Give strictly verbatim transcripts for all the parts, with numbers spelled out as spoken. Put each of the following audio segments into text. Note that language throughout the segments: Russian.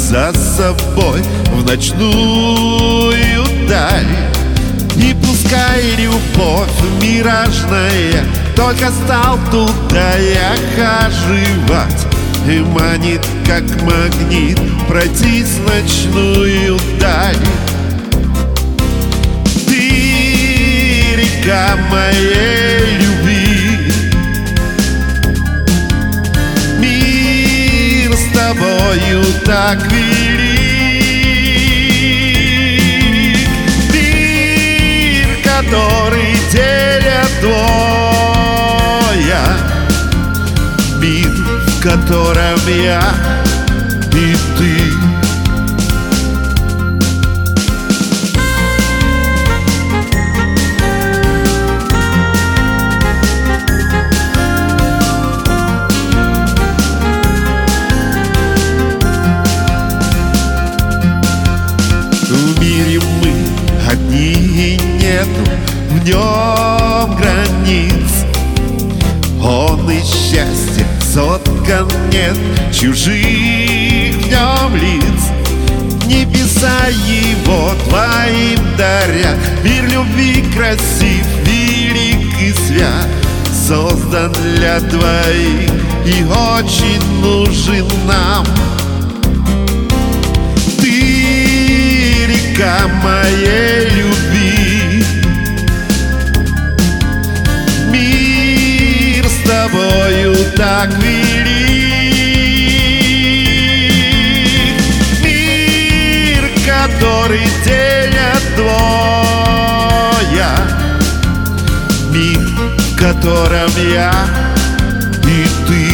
за собой в ночную даль. И пускай любовь миражная только стал туда я хаживать, и манит, как магнит, пройтись ночную даль. Ты река моей любви, мир с тобою так велик, мир, который делят двое, мир, в котором я и ты. В мире мы одни и нету в нем границ. Он из счастья соткан, нет чужих в нем лиц. Небеса его твоим дарят, мир любви красив, велик и свят, создан для двоих и очень нужен нам. Ты река моей любви, мир с тобою так велик, мир, который делят двое, мир, в котором я и ты.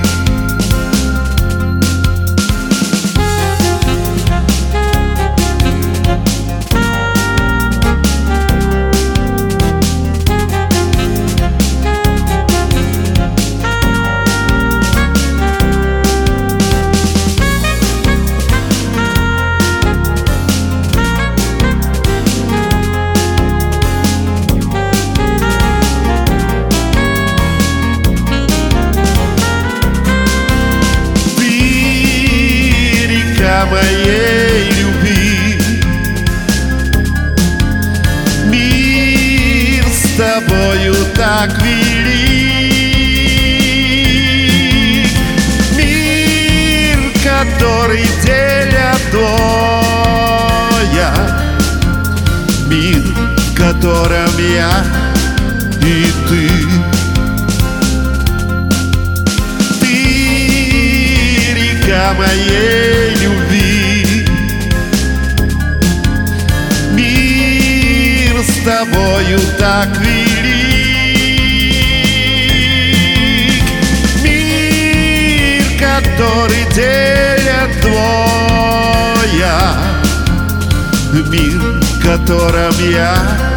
Моей любви, мир с тобою так велик, мир, который делят двое, мир, в котором я и ты. Ты река моей любви, мир с тобою так велик, мир, который делят двое, мир, в котором я